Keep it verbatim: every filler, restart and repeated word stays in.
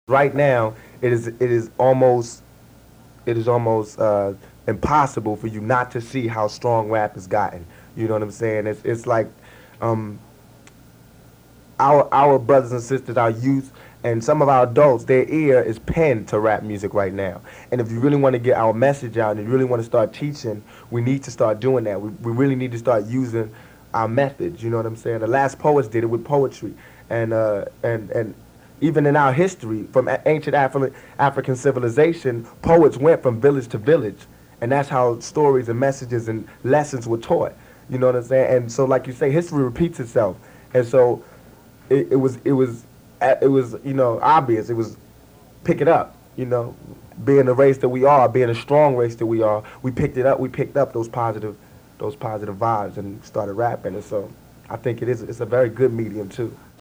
Right now, it is it is almost it is almost uh, impossible for you not to see how strong rap has gotten. You know what I'm saying? It's it's like um, our our brothers and sisters, our youth, and some of our adults, their ear is pinned to rap music right now. And if you really want to get our message out and you really want to start teaching, we need to start doing that. We, we really need to start using our methods. You know what I'm saying? The last poets did it with poetry, and uh, and and even in our history, from a- ancient Afri- African civilization, poets went from village to village, and that's how stories and messages and lessons were taught. You know what I'm saying? And so, like you say, history repeats itself, and so it, it was it was uh, it was you know obvious. It was pick it up. You know, being the race that we are, being a strong race that we are, we picked it up. We picked up those positive those positive vibes and started rapping. And so I think it is it's a very good medium too.